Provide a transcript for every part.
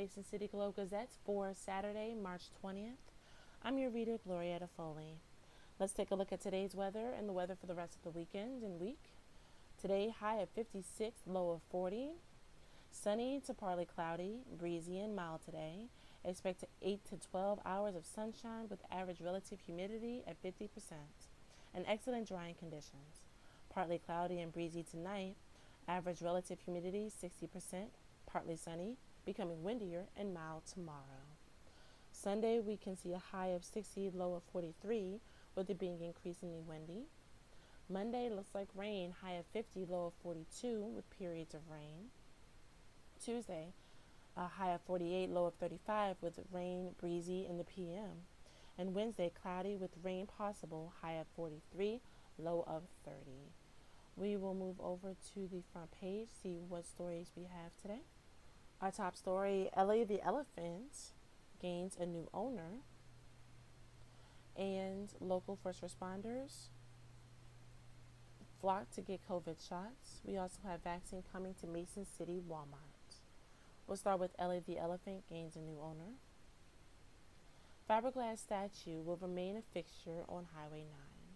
Mason City Globe Gazette for Saturday, March 20th. I'm your reader, Glorietta Foley. Let's take a look at today's weather and the weather for the rest of the weekend and week. Today, high of 56, low of 40. Sunny to partly cloudy, breezy and mild today. Expect 8 to 12 hours of sunshine with average relative humidity at 50% and excellent drying conditions. Partly cloudy and breezy tonight. Average relative humidity 60%, partly sunny, becoming windier and mild tomorrow. Sunday, we can see a high of 60, low of 43, with it being increasingly windy. Monday looks like rain, high of 50, low of 42, with periods of rain. Tuesday, a high of 48, low of 35, with rain breezy in the p.m. And Wednesday, cloudy with rain possible, high of 43, low of 30. We will move over to the front page, see what stories we have today. Our top story, Ellie the elephant gains a new owner, and local first responders flock to get COVID shots. We also have vaccine coming to Mason City Walmart. We'll start with Ellie the elephant gains a new owner. Fiberglass statue will remain a fixture on Highway 9.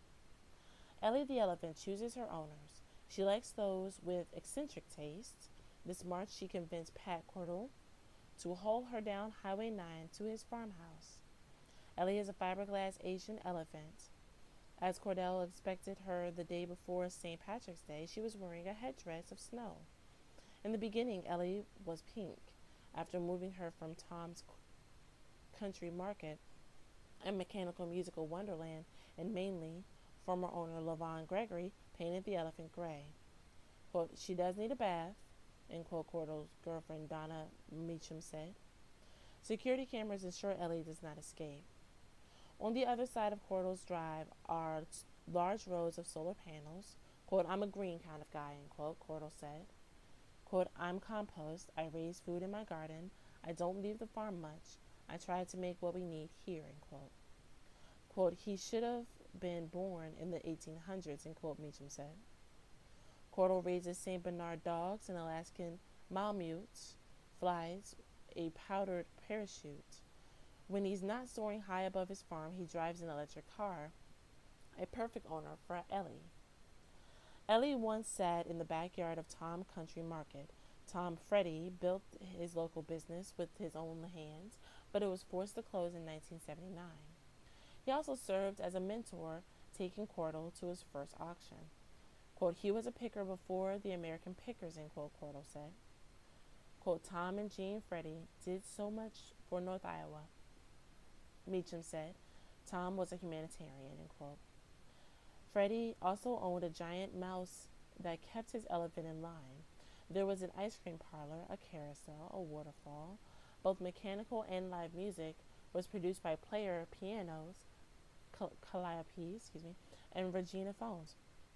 Ellie the elephant chooses her owners. She likes those with eccentric tastes. This March, she convinced Pat Cordell to haul her down Highway 9 to his farmhouse. Ellie is a fiberglass Asian elephant. As Cordell expected her the day before St. Patrick's Day, she was wearing a headdress of snow. In the beginning, Ellie was pink. After moving her from Tom's Country Market and Mechanical Musical Wonderland in Mainly, former owner LaVon Gregory painted the elephant gray. Quote, "She does need a bath," end quote, Cordell's girlfriend Donna Meacham said. Security cameras ensure Ellie does not escape. On the other side of Cordell's drive are large rows of solar panels. Quote, "I'm a green kind of guy," end quote, Cordell said. Quote, "I'm compost. I raise food in my garden. I don't leave the farm much. I try to make what we need here," end quote. Quote, "He should have been born in the 1800s," end quote, Meacham said. Cordell raises St. Bernard dogs and Alaskan Malamutes, flies a powdered parachute. When he's not soaring high above his farm, he drives an electric car, a perfect owner for Ellie. Ellie once sat in the backyard of Tom Country Market. Tom Freddie built his local business with his own hands, but it was forced to close in 1979. He also served as a mentor, taking Cordell to his first auction. Quote, "He was a picker before the American pickers," end quote, Cordell said. Quote, "Tom and Jean Freddie did so much for North Iowa," Meacham said. Tom was a humanitarian, end quote. Freddie also owned a giant mouse that kept his elephant in line. There was an ice cream parlor, a carousel, a waterfall. Both mechanical and live music was produced by Player Pianos, Calliope, and Regina Phones.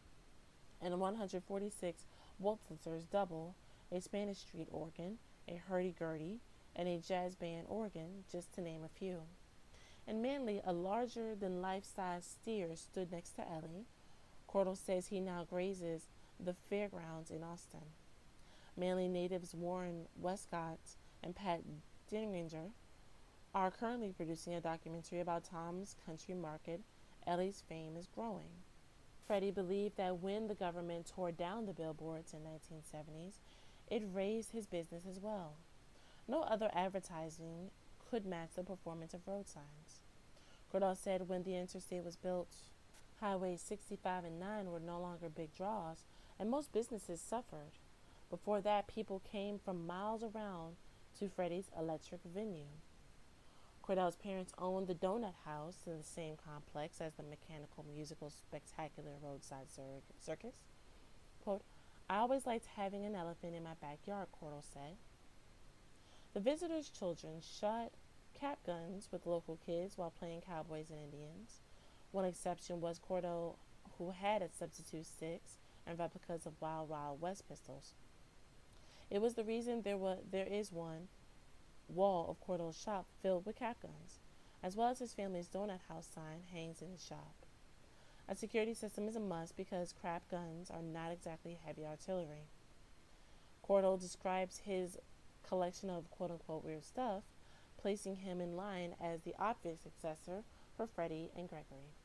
And 146 Wolflitzers double, a Spanish street organ, a hurdy-gurdy, and a jazz band organ, just to name a few. In Manly, a larger-than-life-size steer stood next to Ellie. Cordell says he now grazes the fairgrounds in Austin. Manly natives Warren Westcott and Pat Dinringer are currently producing a documentary about Tom's Country Market. Ellie's fame is growing. Freddie believed that when the government tore down the billboards in the 1970s, it raised his business as well. No other advertising could match the performance of road signs. Cordell said when the interstate was built, Highways 65 and 9 were no longer big draws, and most businesses suffered. Before that, people came from miles around to Freddie's electric venue. Cordell's parents owned the Donut House in the same complex as the Mechanical Musical Spectacular Roadside Circus. Quote, "I always liked having an elephant in my backyard," Cordell said. The visitors' children shot cap guns with local kids while playing cowboys and Indians. One exception was Cordell, who had a substitute six and replicas of Wild Wild West pistols. It was the reason there is one wall of Cordell's shop filled with cap guns, as well as his family's Donut House sign hangs in his shop. A security system is a must because crap guns are not exactly heavy artillery. Cordell describes his collection of quote-unquote weird stuff, placing him in line as the obvious successor for Freddie and Gregory.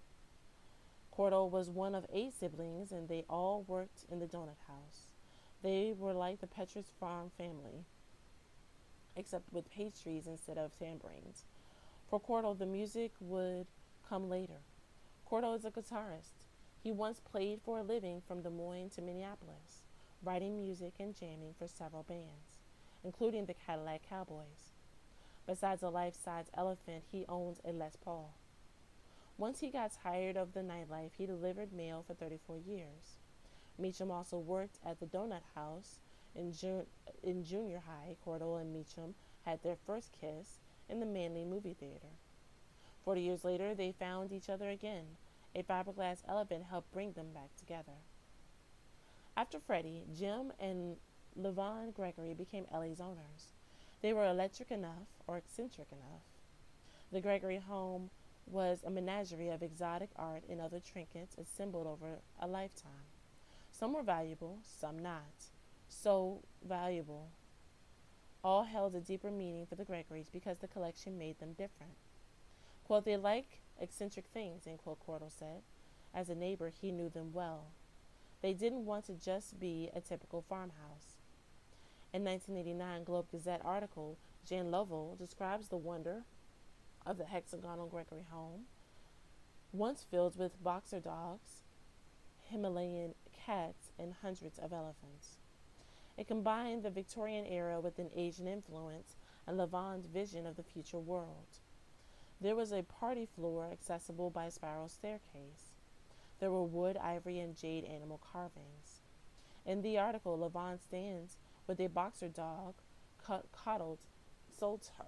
Cordell was one of 8 siblings, and they all worked in the donut house. They were like the Petrus Farm family, except with pastries instead of tambourines. For Cordell, the music would come later. Cordell is a guitarist. He once played for a living from Des Moines to Minneapolis, writing music and jamming for several bands, including the Cadillac Cowboys. Besides a life-size elephant, he owns a Les Paul. Once he got tired of the nightlife, he delivered mail for 34 years. Meacham also worked at the Donut House in junior high. Cordell and Meacham had their first kiss in the Manley movie theater. 40 years later, they found each other again. A fiberglass elephant helped bring them back together. After Freddie, Jim and Levon Gregory became Ellie's owners. They were electric enough, or eccentric enough. The Gregory home was a menagerie of exotic art and other trinkets assembled over a lifetime. Some were valuable, some not. So valuable. All held a deeper meaning for the Gregorys because the collection made them different. Quote, they like eccentric things, end quote, Cordell said. As a neighbor, he knew them well. They didn't want to just be a typical farmhouse. In 1989 Globe Gazette article, Jan Lovell describes the wonder of the hexagonal Gregory home, once filled with boxer dogs, Himalayan cats, and hundreds of elephants. It combined the Victorian era with an Asian influence and Levon's vision of the future world. There was a party floor accessible by a spiral staircase. There were wood, ivory, and jade animal carvings. In the article, Levon stands with a boxer dog coddled, sold her.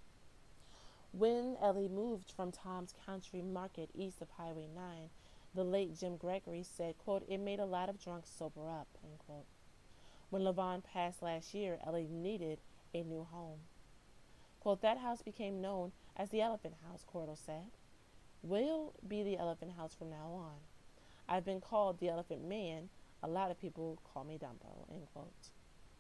When Ellie moved from Tom's Country Market east of Highway 9, the late Jim Gregory said, quote, it made a lot of drunks sober up, end quote. When Levon passed last year, Ellie needed a new home. Quote, that house became known as the Elephant House, Cordell said. We'll be the Elephant House from now on. I've been called the Elephant Man. A lot of people call me Dumbo, end quote.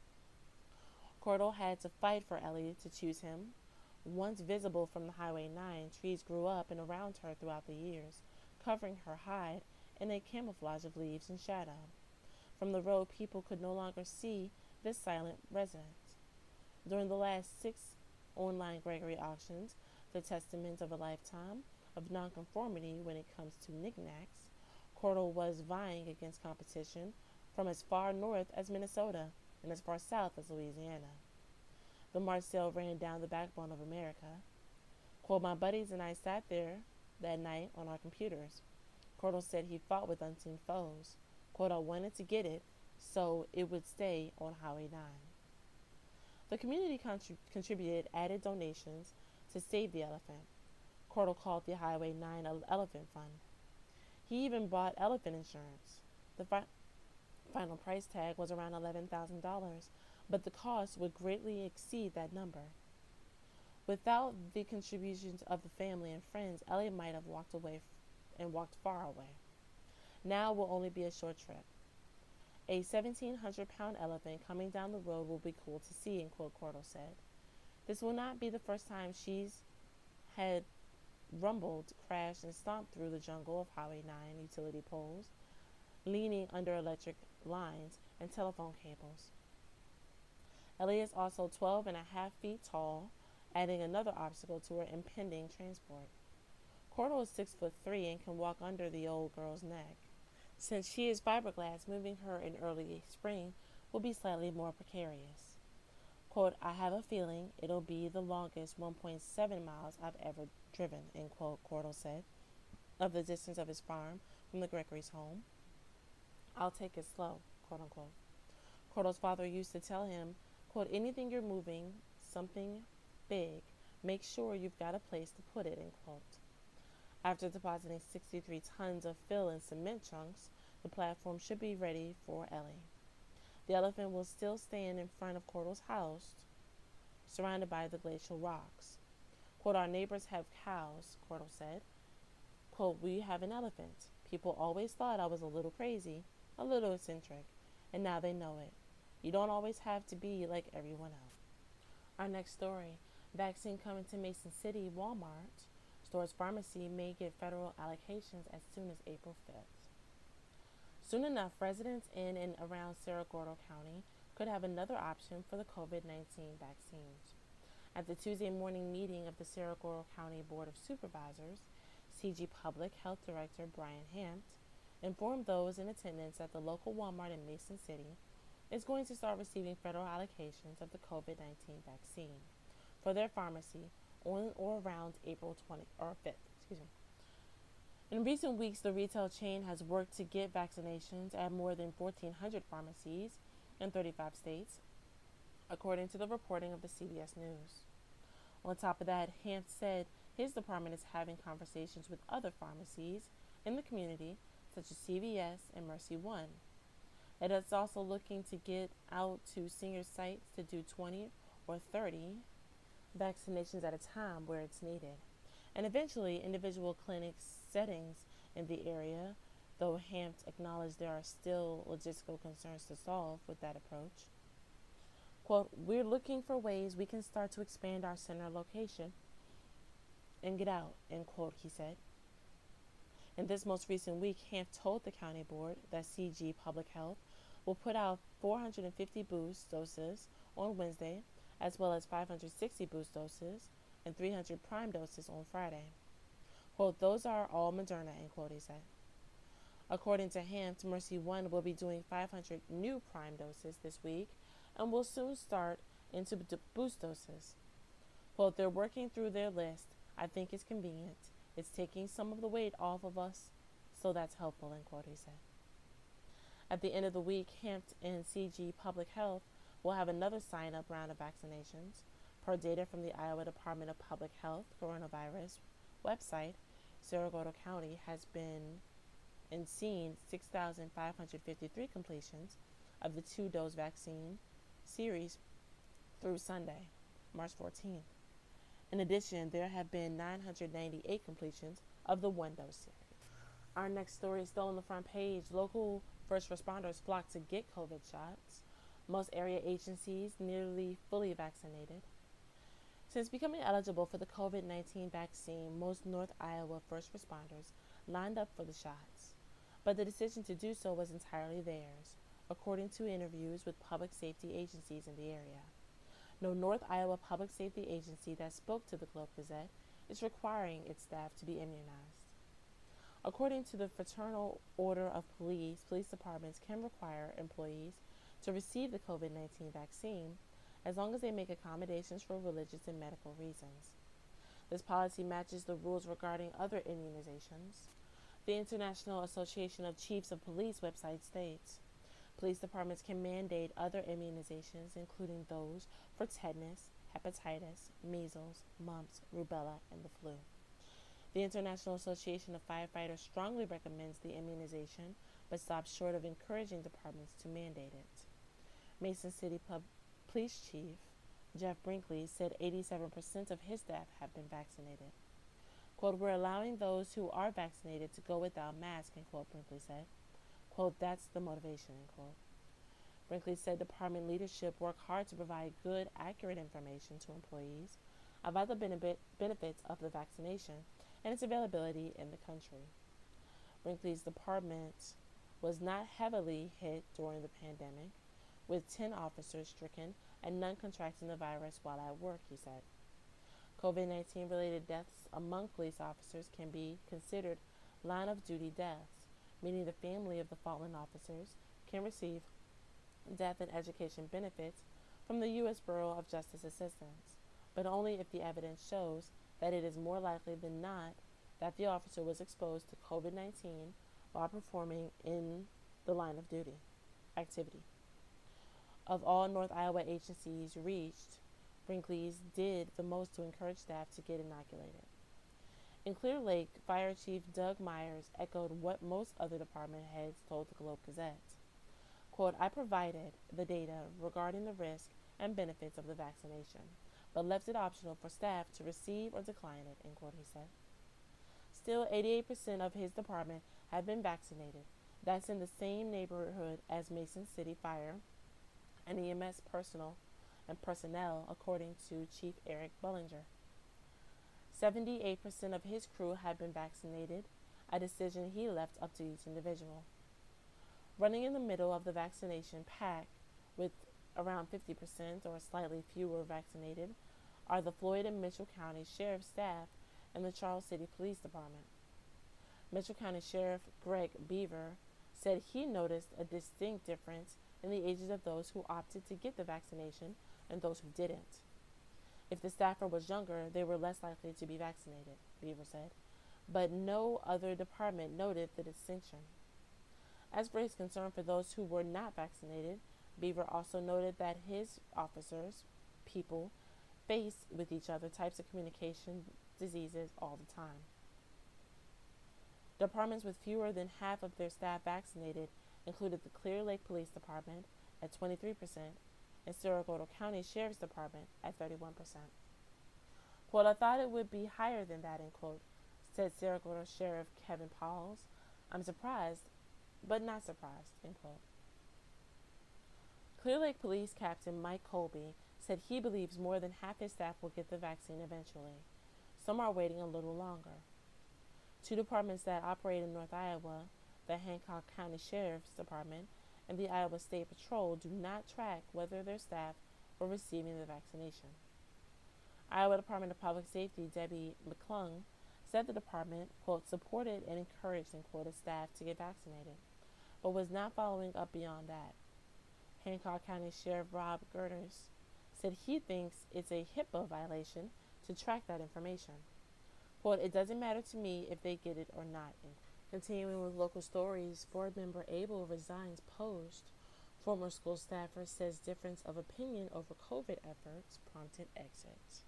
Cordell had to fight for Ellie to choose him. Once visible from the Highway 9, trees grew up and around her throughout the years, covering her hide in a camouflage of leaves and shadow. From the road, people could no longer see this silent resident. During the last 6 online Gregory auctions, the testament of a lifetime of nonconformity when it comes to knickknacks, Cordell was vying against competition from as far north as Minnesota and as far south as Louisiana. The March sale ran down the backbone of America. Quote, my buddies and I sat there that night on our computers. Cordell said he fought with unseen foes. Quote, I wanted to get it so it would stay on Highway 9. The community contributed added donations to save the elephant. Cordell called the Highway 9 Elephant Fund. He even bought elephant insurance. The final price tag was around $11,000, but the cost would greatly exceed that number. Without the contributions of the family and friends, Ellie might have walked away and walked far away. Now will only be a short trip. A 1,700-pound elephant coming down the road will be cool to see, end quote, Cordell said. This will not be the first time she's had rumbled, crashed, and stomped through the jungle of Highway 9 utility poles, leaning under electric lines and telephone cables. Ellie is also 12 and a half feet tall, adding another obstacle to her impending transport. Cordell is 6'3" and can walk under the old girl's neck. Since she is fiberglass, moving her in early spring will be slightly more precarious. Quote, I have a feeling it'll be the longest 1.7 miles I've ever driven, end quote, Cordell said, of the distance of his farm from the Gregory's home. I'll take it slow, quote unquote. Cordell's father used to tell him, quote, anything you're moving, something big, make sure you've got a place to put it, end quote. After depositing 63 tons of fill in cement chunks, the platform should be ready for Ellie. The elephant will still stand in front of Cordell's house, surrounded by the glacial rocks. Quote, our neighbors have cows, Cordell said. Quote, we have an elephant. People always thought I was a little crazy, a little eccentric, and now they know it. You don't always have to be like everyone else. Our next story, vaccine coming to Mason City, Walmart. Stores pharmacy may get federal allocations as soon as April 5th. Soon enough, residents in and around Cerro Gordo County could have another option for the COVID-19 vaccines. At the Tuesday morning meeting of the Cerro Gordo County Board of Supervisors, CG Public Health Director Brian Hampt informed those in attendance that the local Walmart in Mason City is going to start receiving federal allocations of the COVID-19 vaccine for their pharmacy on or around April 20th or 5th. In recent weeks, the retail chain has worked to get vaccinations at more than 1,400 pharmacies in 35 states, according to the reporting of the CBS News. On top of that, Hampt said his department is having conversations with other pharmacies in the community, such as CVS and Mercy One. It is also looking to get out to senior sites to do 20 or 30 vaccinations at a time where it's needed, and eventually individual clinic settings in the area, though Hampt acknowledged there are still logistical concerns to solve with that approach. Quote, "We're looking for ways we can start to expand our center location and get out," end quote, he said. In this most recent week, Hampt told the county board that CG Public Health will put out 450 boost doses on Wednesday, as well as 560 boost doses and 300 prime doses on Friday. Quote, "Those are all Moderna," end quote, he said. According to Hampt, Mercy One will be doing 500 new prime doses this week and will soon start into boost doses. Quote, "They're working through their list. I think it's convenient. It's taking some of the weight off of us, so that's helpful," end quote, he said. At the end of the week, Hampt and CG Public Health will have another sign-up round of vaccinations. Per data from the Iowa Department of Public Health coronavirus website, Cerro Gordo County has been and seen 6,553 completions of the 2-dose vaccine series through Sunday, March 14th. In addition, there have been 998 completions of the 1-dose series. Our next story is still on the front page. Local first responders flock to get COVID shots. Most area agencies nearly fully vaccinated. Since becoming eligible for the COVID-19 vaccine, most North Iowa first responders lined up for the shots. But the decision to do so was entirely theirs, according to interviews with public safety agencies in the area. No North Iowa public safety agency that spoke to the Globe-Gazette is requiring its staff to be immunized. According to the Fraternal Order of Police departments can require employees to receive the COVID-19 vaccine as long as they make accommodations for religious and medical reasons. This policy matches the rules regarding other immunizations. The International Association of Chiefs of Police website states, police departments can mandate other immunizations, including those for tetanus, hepatitis, measles, mumps, rubella, and the flu. The International Association of Firefighters strongly recommends the immunization, but stops short of encouraging departments to mandate it. Mason City Police Chief Jeff Brinkley said 87% of his staff have been vaccinated. Quote, "We're allowing those who are vaccinated to go without masks," end quote, Brinkley said. Quote, "That's the motivation," end quote. Brinkley said department leadership work hard to provide good, accurate information to employees about the benefits of the vaccination and its availability in the country. Brinkley's department was not heavily hit during the pandemic, with 10 officers stricken and none contracting the virus while at work, he said. COVID-19 related deaths among police officers can be considered line of duty deaths, meaning the family of the fallen officers can receive death and education benefits from the U.S. Bureau of Justice Assistance, but only if the evidence shows that it is more likely than not that the officer was exposed to COVID-19 while performing in the line of duty activity. Of all North Iowa agencies reached, Brinkley's did the most to encourage staff to get inoculated. In Clear Lake, Fire Chief Doug Myers echoed what most other department heads told the Globe-Gazette. Quote, "I provided the data regarding the risk and benefits of the vaccination, but left it optional for staff to receive or decline it," end quote, he said. Still, 88% of his department have been vaccinated. That's in the same neighborhood as Mason City Fire and EMS personnel and personnel, according to Chief Eric Bullinger. 78% of his crew had been vaccinated, a decision he left up to each individual. Running in the middle of the vaccination pack, with around 50% or slightly fewer vaccinated, are the Floyd and Mitchell County Sheriff staff and the Charles City Police Department. Mitchell County Sheriff Greg Beaver said he noticed a distinct difference in the ages of those who opted to get the vaccination and those who didn't. If the staffer was younger, they were less likely to be vaccinated, Beaver said, but no other department noted the distinction. As for his concern for those who were not vaccinated, Beaver also noted that his officers, people, face with each other types of communication diseases all the time. Departments with fewer than half of their staff vaccinated included the Clear Lake Police Department at 23% and Sarasota County Sheriff's Department at 31%. Quote, I thought it would be higher than that, end quote, said Sarasota Sheriff Kevin Pauls. I'm surprised, but not surprised, end quote. Clear Lake Police Captain Mike Colby said he believes more than half his staff will get the vaccine eventually. Some are waiting a little longer. Two departments that operate in North Iowa, the Hancock County Sheriff's Department and the Iowa State Patrol, do not track whether their staff were receiving the vaccination. Iowa Department of Public Safety Debbie McClung said the department, quote, supported and encouraged, end quote, its staff to get vaccinated, but was not following up beyond that. Hancock County Sheriff Rob Gerters said he thinks it's a HIPAA violation to track that information. Quote, it doesn't matter to me if they get it or not. And continuing with local stories, board member Abel resigns post. Former school staffer says difference of opinion over COVID efforts prompted exit.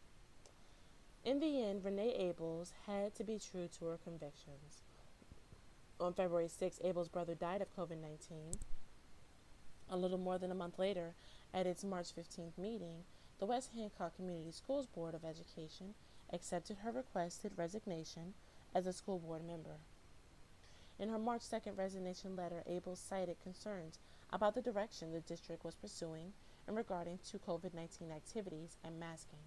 In the end, Renee Abels had to be true to her convictions. On February 6, Abels' brother died of COVID-19. A little more than a month later, at its March 15th meeting, the West Hancock Community Schools Board of Education accepted her requested resignation as a school board member. In her March 2nd resignation letter, Abel cited concerns about the direction the district was pursuing in regarding to COVID-19 activities and masking.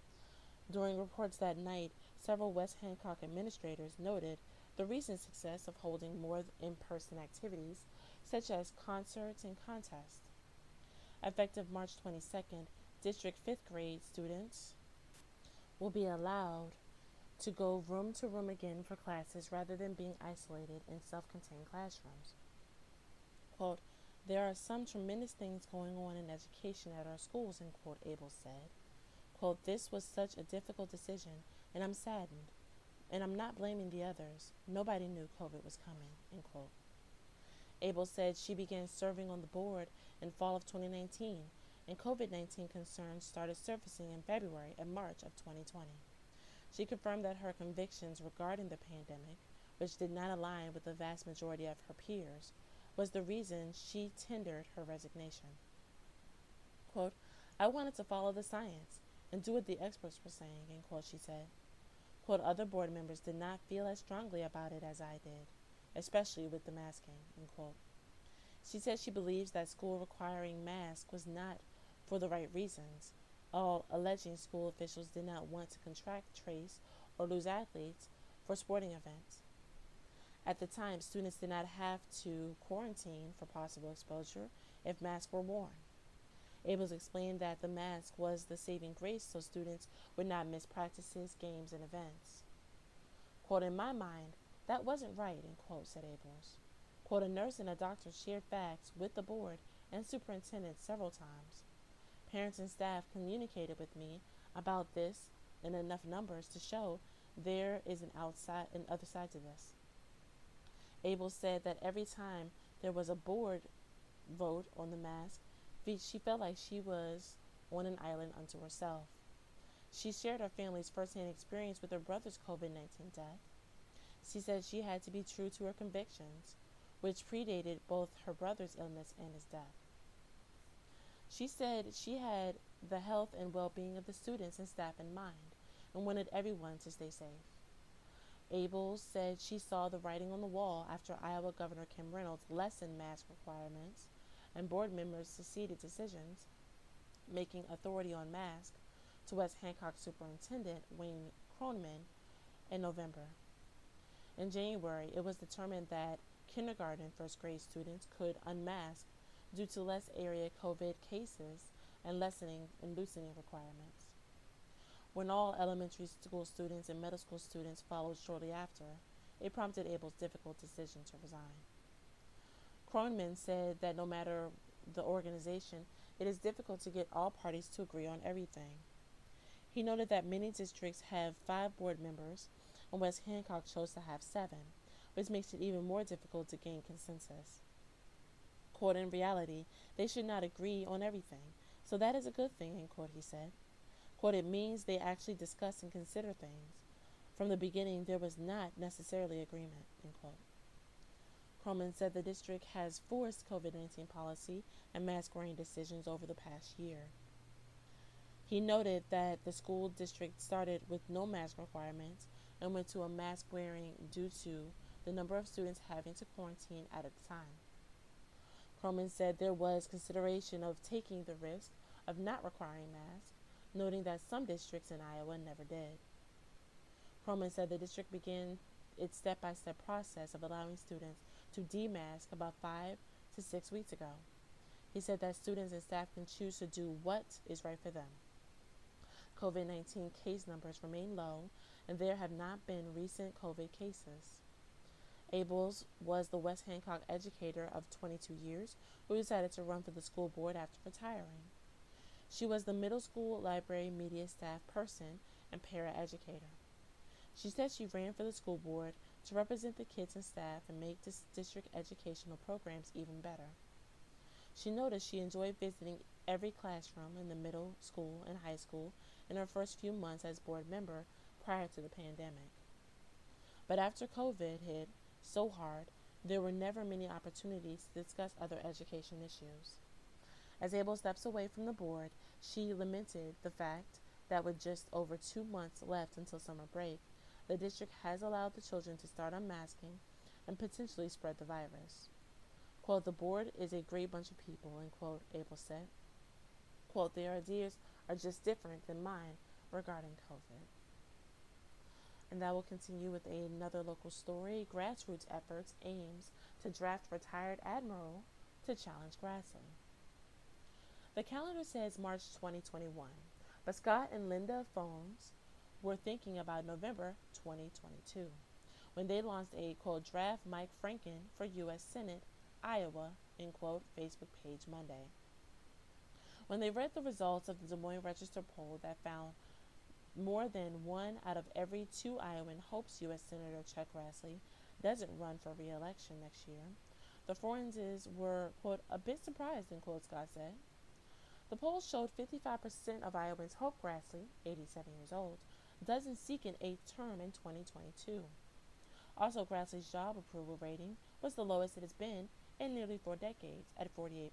During reports that night, several West Hancock administrators noted the recent success of holding more in-person activities, such as concerts and contests. Effective March 22nd, District 5th grade students will be allowed to go room to room again for classes rather than being isolated in self-contained classrooms. Quote, there are some tremendous things going on in education at our schools, end quote, Abel said. Quote, this was such a difficult decision, and I'm saddened. And I'm not blaming the others. Nobody knew COVID was coming, end quote. Abel said she began serving on the board in fall of 2019, and COVID-19 concerns started surfacing in February and March of 2020. She confirmed that her convictions regarding the pandemic, which did not align with the vast majority of her peers, was the reason she tendered her resignation. Quote, I wanted to follow the science and do what the experts were saying, end quote, she said. Quote, other board members did not feel as strongly about it as I did, especially with the masking, end quote. She said she believes that school requiring masks was not for the right reasons, all alleging school officials did not want to contract, trace, or lose athletes for sporting events. At the time, students did not have to quarantine for possible exposure if masks were worn. Abels explained that the mask was the saving grace so students would not miss practices, games, and events. Quote, in my mind, that wasn't right, end quote, said Abels. Quote, a nurse and a doctor shared facts with the board and superintendent several times. Parents and staff communicated with me about this in enough numbers to show there is an other side to this. Abel said that every time there was a board vote on the mask, she felt like she was on an island unto herself. She shared her family's firsthand experience with her brother's COVID-19 death. She said she had to be true to her convictions, which predated both her brother's illness and his death. She said she had the health and well-being of the students and staff in mind and wanted everyone to stay safe. Abel said she saw the writing on the wall after Iowa Governor Kim Reynolds lessened mask requirements and board members seceded decisions. making authority on masks to West Hancock Superintendent Wayne Kroneman in November. In January, it was determined that kindergarten and first grade students could unmask due to less area COVID cases and loosening requirements. When all elementary school students and middle school students followed shortly after, it prompted Abel's difficult decision to resign. Kroneman said that no matter the organization, it is difficult to get all parties to agree on everything. He noted that many districts have 5 board members, and West Hancock chose to have 7, which makes it even more difficult to gain consensus. Quote, in reality, they should not agree on everything, so that is a good thing, end quote, he said. Quote, it means they actually discuss and consider things. From the beginning, there was not necessarily agreement, end quote. Kroneman said the district has forced COVID-19 policy and mask wearing decisions over the past year. He noted that the school district started with no mask requirements and went to a mask wearing due to the number of students having to quarantine at a time. Kroneman said there was consideration of taking the risk of not requiring masks, noting that some districts in Iowa never did. Kroneman said the district began its step-by-step process of allowing students to demask about 5 to 6 weeks ago. He said that students and staff can choose to do what is right for them. COVID-19 case numbers remain low, and there have not been recent COVID cases. Abels was the West Hancock educator of 22 years who decided to run for the school board after retiring. She was the middle school library media staff person and para-educator. She said she ran for the school board to represent the kids and staff and make this district educational programs even better. She noted she enjoyed visiting every classroom in the middle school and high school in her first few months as board member prior to the pandemic. But after COVID hit so hard, there were never many opportunities to discuss other education issues. As Abel steps away from the board, she lamented the fact that with just over 2 months left until summer break, the district has allowed the children to start unmasking and potentially spread the virus. Quote, the board is a great bunch of people, end quote, Abel said. Quote, their ideas are just different than mine regarding COVID. And that will continue with another local story. Grassroots efforts aims to draft retired admiral to challenge Grassley. The calendar says March 2021, but Scott and Linda Phones were thinking about November 2022 when they launched a, quote, draft Mike Franken for U.S. Senate, Iowa, end quote, Facebook page Monday. When they read the results of the Des Moines Register poll that found more than 1 out of every 2 Iowan hopes U.S. Senator Chuck Grassley doesn't run for re-election next year, the Forenses were, quote, a bit surprised, end quote, Scott said. The poll showed 55% of Iowans hope Grassley, 87 years old, doesn't seek an 8th term in 2022. Also, Grassley's job approval rating was the lowest it has been in nearly 4 decades, at 48%.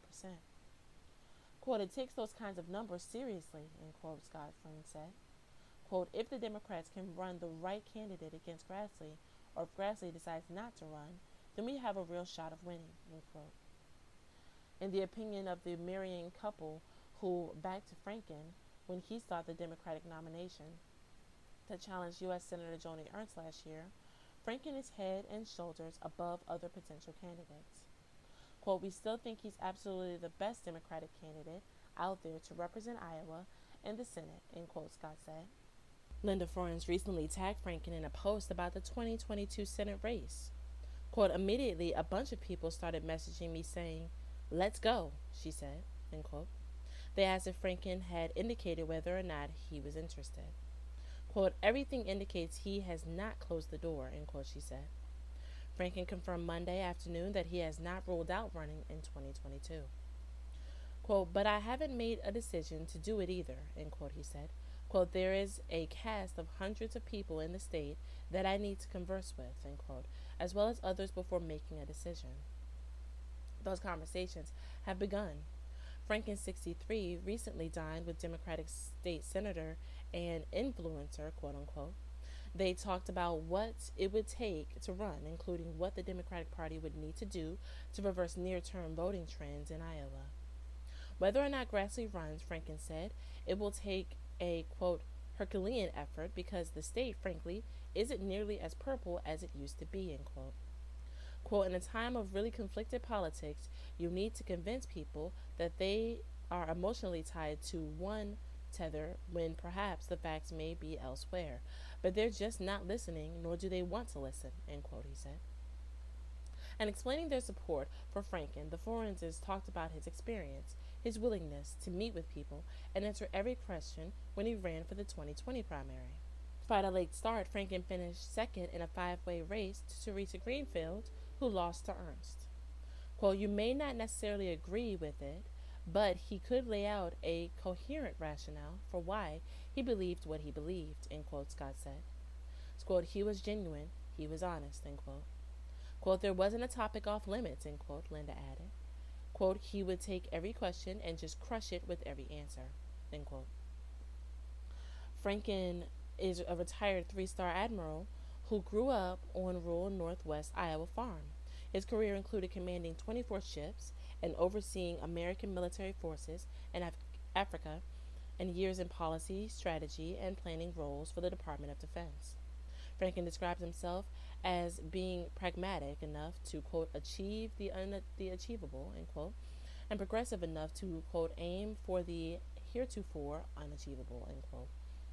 Quote, it takes those kinds of numbers seriously, end quote, Scott Flynn said. Quote, if the Democrats can run the right candidate against Grassley, or if Grassley decides not to run, then we have a real shot of winning, end quote. In the opinion of the marrying couple who backed Franken when he sought the Democratic nomination to challenge U.S. Senator Joni Ernst last year, Franken is head and shoulders above other potential candidates. Quote, we still think he's absolutely the best Democratic candidate out there to represent Iowa in the Senate, end quote, Scott said. Linda Forens recently tagged Franken in a post about the 2022 Senate race. Quote, immediately a bunch of people started messaging me saying, let's go, she said, end quote. They asked if Franken had indicated whether or not he was interested. Quote, everything indicates he has not closed the door, end quote, she said. Franken confirmed Monday afternoon that he has not ruled out running in 2022. Quote, but I haven't made a decision to do it either, end quote, he said. Quote, there is a cast of hundreds of people in the state that I need to converse with, end quote, as well as others before making a decision. Those conversations have begun. Franken, 63, recently dined with Democratic state senator and influencer, quote unquote. They talked about what it would take to run, including what the Democratic Party would need to do to reverse near-term voting trends in Iowa. Whether or not Grassley runs, Franken said, it will take a, quote, Herculean effort because the state, frankly, isn't nearly as purple as it used to be, end quote. Quote, in a time of really conflicted politics, you need to convince people that they are emotionally tied to one tether when perhaps the facts may be elsewhere. But they're just not listening, nor do they want to listen, end quote, he said. And explaining their support for Franken, the foreigners talked about his experience, his willingness to meet with people and answer every question when he ran for the 2020 primary. Despite a late start, Franken finished second in a five-way race to Teresa Greenfield, who lost to Ernst. Quote, you may not necessarily agree with it, but he could lay out a coherent rationale for why he believed what he believed, end quote, Scott said. Quote, he was genuine, he was honest, end quote. Quote, there wasn't a topic off limits, end quote, Linda added. Quote, he would take every question and just crush it with every answer, end quote. Franken is a retired three-star admiral who grew up on rural northwest Iowa farm. His career included commanding 24 ships and overseeing American military forces in Africa and years in policy, strategy, and planning roles for the Department of Defense. Franken describes himself as being pragmatic enough to, quote, achieve the achievable, end quote, and progressive enough to, quote, aim for the heretofore unachievable, end quote.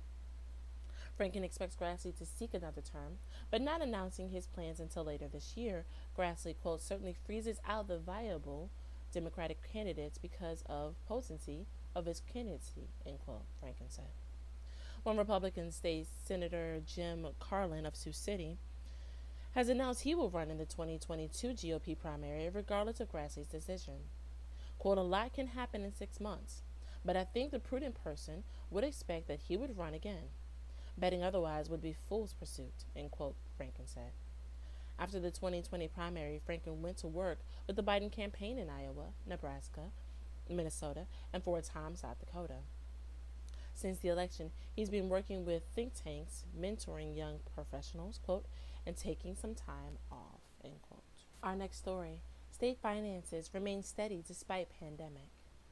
Franken expects Grassley to seek another term, but not announcing his plans until later this year. Grassley, quote, certainly freezes out the viable Democratic candidates because of potency of his candidacy, end quote, Franken said. One Republican state Senator Jim Carlin of Sioux City has announced he will run in the 2022 GOP primary regardless of Grassley's decision. Quote, a lot can happen in 6 months, but I think the prudent person would expect that he would run again. Betting otherwise would be fool's pursuit, end quote, Franken said. After the 2020 primary, Franken went to work with the Biden campaign in Iowa, Nebraska, Minnesota, and for a time South Dakota. Since the election, he's been working with think tanks, mentoring young professionals, quote, and taking some time off, end quote. Our next story, state finances remain steady despite pandemic.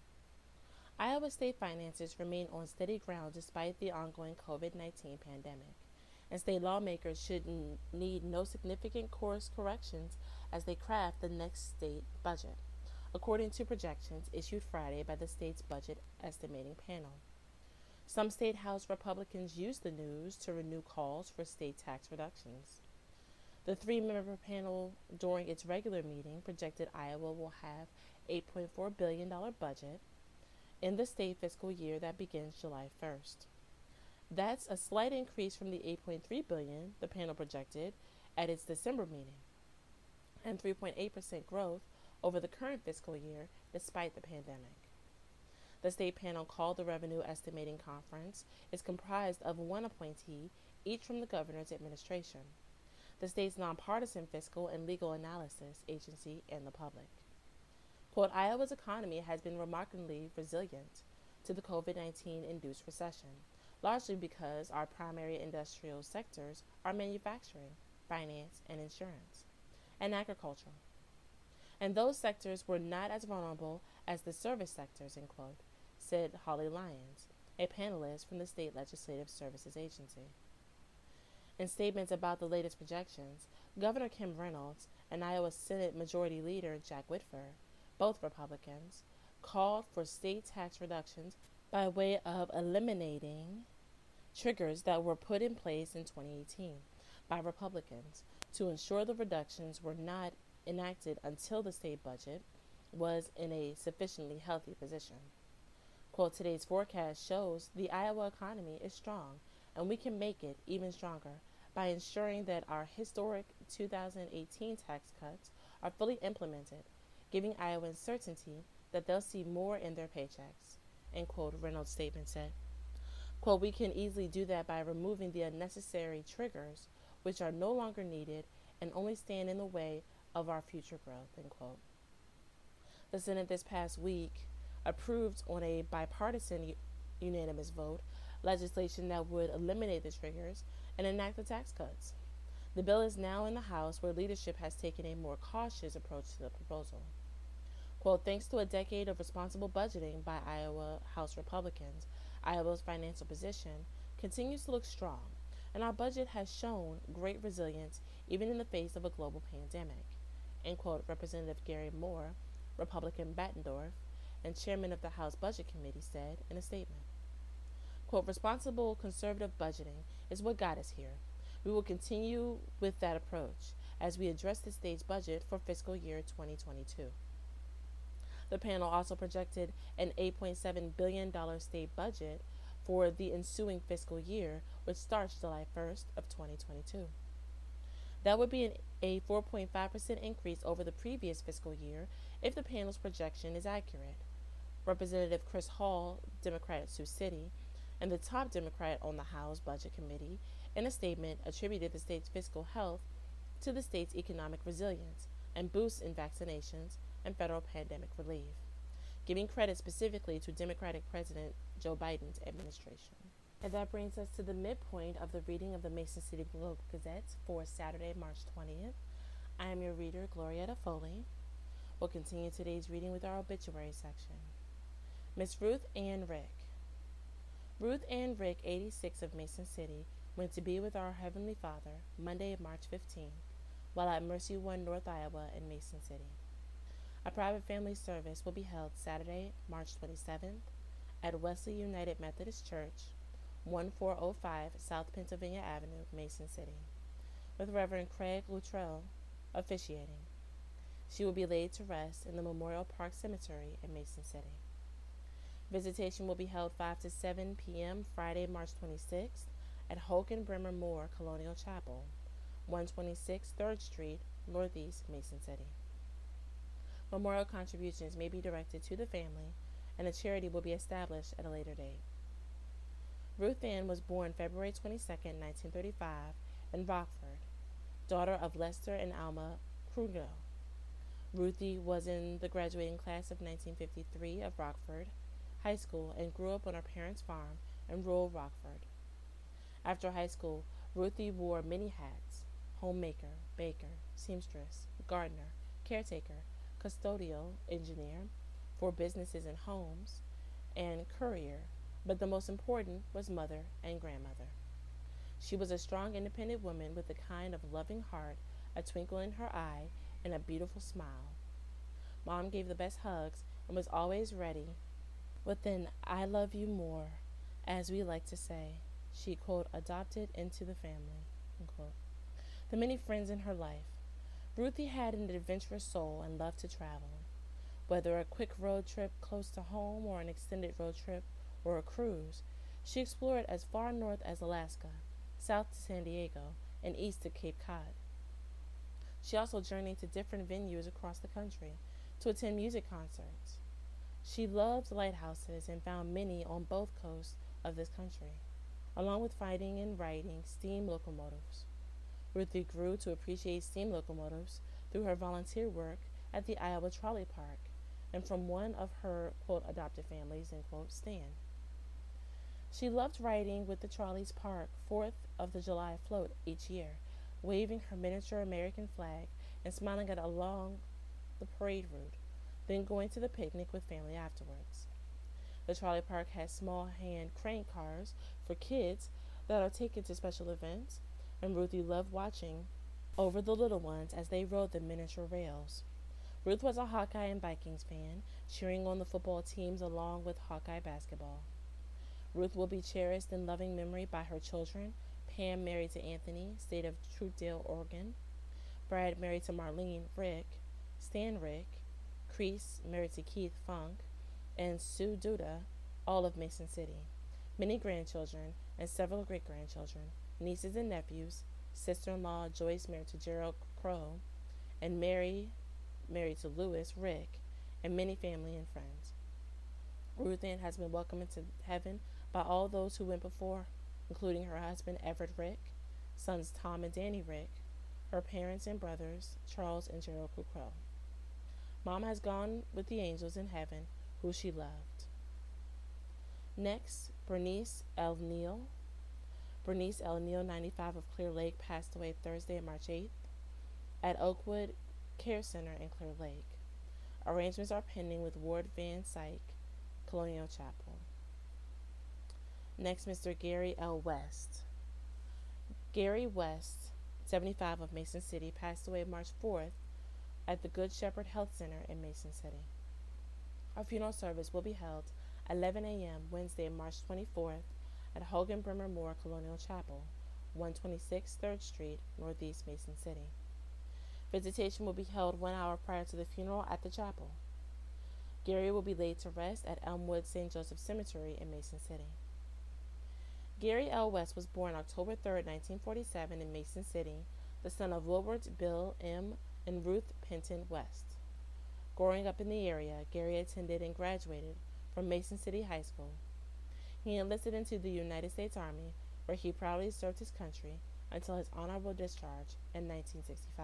Iowa state finances remain on steady ground despite the ongoing COVID-19 pandemic, and state lawmakers should need no significant course corrections as they craft the next state budget, according to projections issued Friday by the state's budget estimating panel. Some state House Republicans used the news to renew calls for state tax reductions. The three-member panel during its regular meeting projected Iowa will have $8.4 billion budget in the state fiscal year that begins July 1st. That's a slight increase from the $8.3 billion the panel projected at its December meeting, and 3.8% growth over the current fiscal year despite the pandemic. The state panel, called the Revenue Estimating Conference, is comprised of one appointee, each from the governor's administration, the state's nonpartisan fiscal and legal analysis agency, and the public. Quote, Iowa's economy has been remarkably resilient to the COVID-19 induced recession, largely because our primary industrial sectors are manufacturing, finance, and insurance, and agriculture. And those sectors were not as vulnerable as the service sectors, end quote, said Holly Lyons, a panelist from the State Legislative Services Agency. In statements about the latest projections, Governor Kim Reynolds and Iowa Senate Majority Leader Jack Whitver, both Republicans, called for state tax reductions by way of eliminating triggers that were put in place in 2018 by Republicans to ensure the reductions were not enacted until the state budget was in a sufficiently healthy position. Quote, today's forecast shows the Iowa economy is strong, and we can make it even stronger by ensuring that our historic 2018 tax cuts are fully implemented, giving Iowans certainty that they'll see more in their paychecks, end quote, Reynolds' statement said. Quote, we can easily do that by removing the unnecessary triggers which are no longer needed and only stand in the way of our future growth, end quote. The Senate this past week approved on a bipartisan unanimous vote legislation that would eliminate the triggers and enact the tax cuts. The bill is now in the House, where leadership has taken a more cautious approach to the proposal. Quote, thanks to a decade of responsible budgeting by Iowa House Republicans, Iowa's financial position continues to look strong, and our budget has shown great resilience even in the face of a global pandemic. End quote, Representative Gary Moore, Republican Bettendorf, and chairman of the House Budget Committee, said in a statement. Quote, responsible conservative budgeting is what got us here. We will continue with that approach as we address the state's budget for fiscal year 2022. The panel also projected an $8.7 billion state budget for the ensuing fiscal year, which starts July 1st of 2022. That would be a 4.5% increase over the previous fiscal year if the panel's projection is accurate. Representative Chris Hall, Democrat at Sioux City, and the top Democrat on the House Budget Committee, in a statement attributed the state's fiscal health to the state's economic resilience and boosts in vaccinations and federal pandemic relief, giving credit specifically to Democratic President Joe Biden's administration. And that brings us to the midpoint of the reading of the Mason City Globe Gazette for Saturday, March 20th. I am your reader, Glorietta Foley. We'll continue today's reading with our obituary section. Miss Ruth Ann Rick. Ruth Ann Rick, 86, of Mason City, went to be with our Heavenly Father Monday, March 15th, while at Mercy One North Iowa in Mason City. A private family service will be held Saturday, March 27th, at Wesley United Methodist Church, 1405 South Pennsylvania Avenue, Mason City, with Reverend Craig Luttrell officiating. She will be laid to rest in the Memorial Park Cemetery in Mason City. Visitation will be held 5 to 7 p.m. Friday, March 26th at Hoke and Bremer Moore Colonial Chapel, 126 3rd Street, Northeast Mason City. Memorial contributions may be directed to the family, and a charity will be established at a later date. Ruth Ann was born February 22, 1935, in Rockford, daughter of Lester and Alma Krugel. Ruthie was in the graduating class of 1953 of Rockford High School and grew up on her parents' farm in rural Rockford. After high school, Ruthie wore many hats: homemaker, baker, seamstress, gardener, caretaker, custodial engineer for businesses and homes, and courier, but the most important was mother and grandmother. She was a strong, independent woman with a kind of loving heart, a twinkle in her eye, and a beautiful smile. Mom gave the best hugs and was always ready with an "I love you more," as we like to say. She, quote, adopted into the family, unquote. The many friends in her life. Ruthie had an adventurous soul and loved to travel. Whether a quick road trip close to home or an extended road trip or a cruise, she explored as far north as Alaska, south to San Diego, and east to Cape Cod. She also journeyed to different venues across the country to attend music concerts. She loved lighthouses and found many on both coasts of this country, along with finding and riding steam locomotives. Ruthie grew to appreciate steam locomotives through her volunteer work at the Iowa Trolley Park and from one of her, quote, adopted families, end quote, stand. She loved riding with the Trolley's Park 4th of the July float each year, waving her miniature American flag and smiling at along the parade route, then going to the picnic with family afterwards. The Trolley Park has small hand crank cars for kids that are taken to special events, and Ruthie loved watching over the little ones as they rode the miniature rails. Ruth was a Hawkeye and Vikings fan, cheering on the football teams along with Hawkeye basketball. Ruth will be cherished in loving memory by her children: Pam, married to Anthony, state of Truthdale, Oregon; Brad, married to Marlene Rick; Stan Rick; Crease, married to Keith Funk; and Sue Duda, all of Mason City; many grandchildren and several great-grandchildren, nieces and nephews; sister-in-law Joyce, married to Gerald Crow; and Mary, married to Lewis Rick, and many family and friends. Ruth Ann has been welcomed into heaven by all those who went before, including her husband Everett Rick, sons Tom and Danny Rick, her parents and brothers Charles and Gerald Crow. Mom has gone with the angels in heaven, who she loved. Next, Bernice L. Neal. Bernice L. Neal, 95, of Clear Lake, passed away Thursday, March 8th, at Oakwood Care Center in Clear Lake. Arrangements are pending with Ward Van Syke, Colonial Chapel. Next, Mr. Gary L. West. Gary West, 75, of Mason City, passed away March 4th at the Good Shepherd Health Center in Mason City. Our funeral service will be held at 11 a.m. Wednesday, March 24th at Hogan Bremer Moore Colonial Chapel, 126 3rd Street, Northeast Mason City. Visitation will be held 1 hour prior to the funeral at the chapel. Gary will be laid to rest at Elmwood St. Joseph Cemetery in Mason City. Gary L. West was born October 3, 1947 in Mason City, the son of Wilbert Bill M. and Ruth Penton West. Growing up in the area, Gary attended and graduated from Mason City High School. He enlisted into the United States Army, where he proudly served his country until his honorable discharge in 1965.